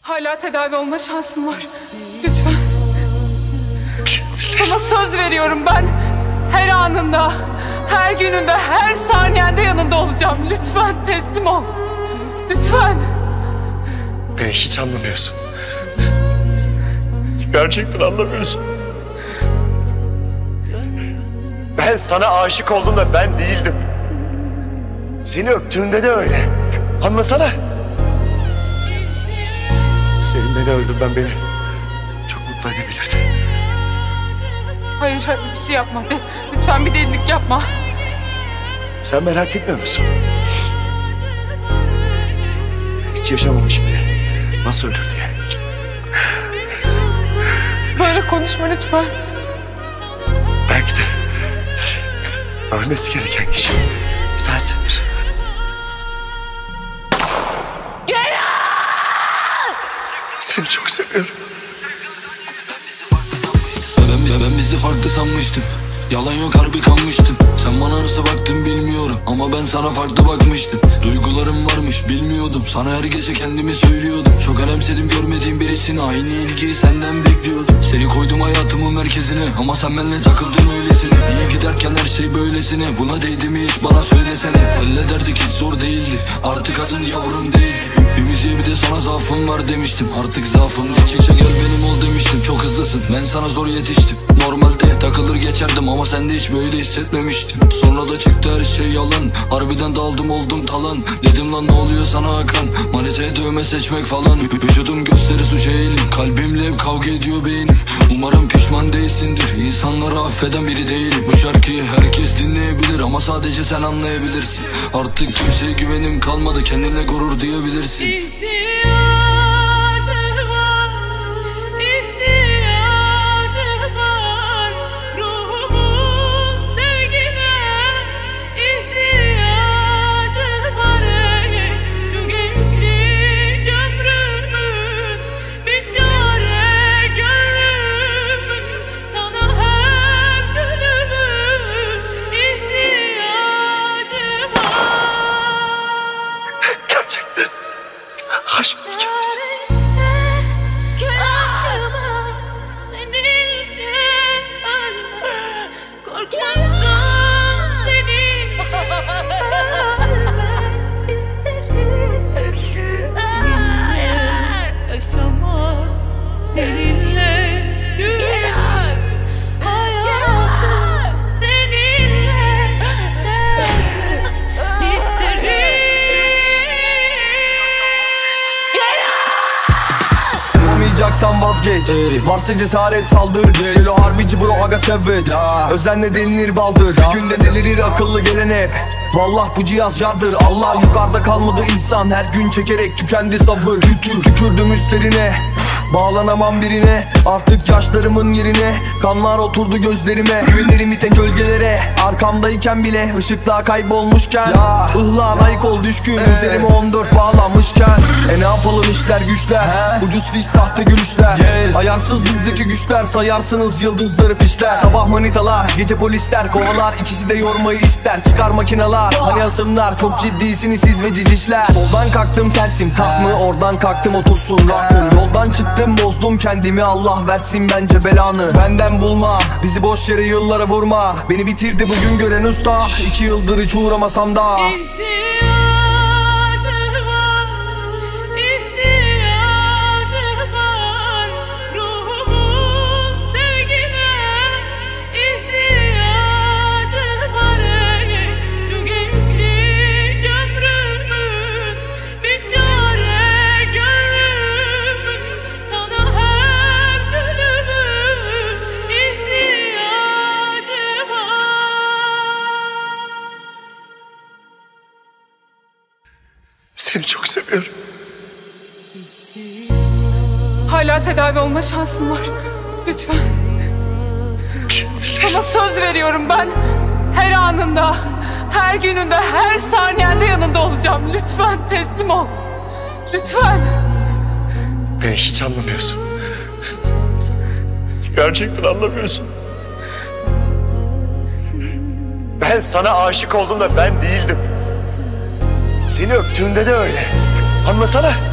Hala tedavi olma şansın var. Lütfen. Sana söz veriyorum, ben her anında, her gününde, her saniyende yanında olacağım. Lütfen teslim ol. Lütfen. Beni hiç anlamıyorsun. Gerçekten anlamıyorsun. Ben sana aşık olduğumda ben değildim. Seni öptüğümde de öyle. Anlasana. Senin beni öldürmen beni çok mutlu edebilirdi. Hayır, hayır, bir şey yapma. Lütfen bir delilik yapma. Sen merak etmiyor musun? Hiç yaşamamış bile. Nasıl ölür diye. Böyle konuşma lütfen. Belki de ölmesi gereken kişi sensindir. Seni çok seviyorum. Ben bizi farklı sanmıştım. Yalan yok, harbi kanmıştım. Sen bana nasıl baktın bilmiyorum, ama ben sana farklı bakmıştım. Duygularım varmış bilmiyordum, sana her gece kendimi söylüyordum. Çok önemsedim görmediğim birisini, aynı ilgiyi senden bekliyordum. Seni koydum hayatımın merkezine, ama sen benimle takıldın öylesine. İyi giderken her şey böylesine, buna değdi mi hiç bana söylesene. Hallederdik, hiç zor değildi, artık adın yavrum değil. Bir müziğe bir de sana zaafım var demiştim. Artık zaafım geçince gel benim ol demiştim. Çok hızlısın, ben sana zor yetiştim. Normalde takılır geçerdim, ama sen de hiç böyle hissetmemiştim. Sonra da çıktı her şey yalan, harbiden daldım oldum talan. Dedim lan ne oluyor sana Hakan, maniteye dövme seçmek falan. Vücudum gösteri suç eğilim, kalbimle hep kavga ediyor beynim. Umarım pişman değilsindir, insanları affeden biri değilim. Bu şarkıyı herkes dinleyebilir, ama sadece sen anlayabilirsin. Artık kimseye güvenim kalmadı, kendine gurur duyabilirsin. Aşk hikayesi. Yapacaksan vazgeç, varsa cesaret saldır. Celo harbici bro aga sevet, özenle delinir baldır. Günde delirir akıllı gelen hep, vallah bu cihaz yardır. Allah yukarıda kalmadı insan, her gün çekerek tükendi sabır. Tükürdüm üstlerine, bağlanamam birine. Artık yaşlarımın yerine kanlar oturdu gözlerime. Güvenirim iten gölgelere, arkamdayken bile ışıklar kaybolmuşken. Ihlar ayık ol düşkün, üzerime 14 bağlanmışken. Ne yapalım işler güçler, ucuz fiş sahte gülüşler. Ayarsız bizdeki güçler, sayarsınız yıldızları pişler. Sabah manitalar, gece polisler kovalar, ikisi de yormayı ister. Çıkar makineler, hani asımlar, çok ciddisiniz siz ve cicişler. Soldan kalktım tersim tak mı, oradan kalktım otursun rahatım. Yoldan çıktım bozdum kendimi, Allah versin bence belanı. Benden bulma, bizi boş yere yıllara vurma. Beni bitirdi bugün gören usta, 2 yıldır hiç uğramasam da. Seni çok seviyorum. Hala tedavi olma şansın var. Lütfen. Sana söz veriyorum, ben her anında, her gününde, her saniyende yanında olacağım. Lütfen teslim ol. Lütfen. Beni hiç anlamıyorsun. Gerçekten anlamıyorsun. Ben sana aşık olduğumda ben değildim. Seni öptüğümde de öyle. Anlasana.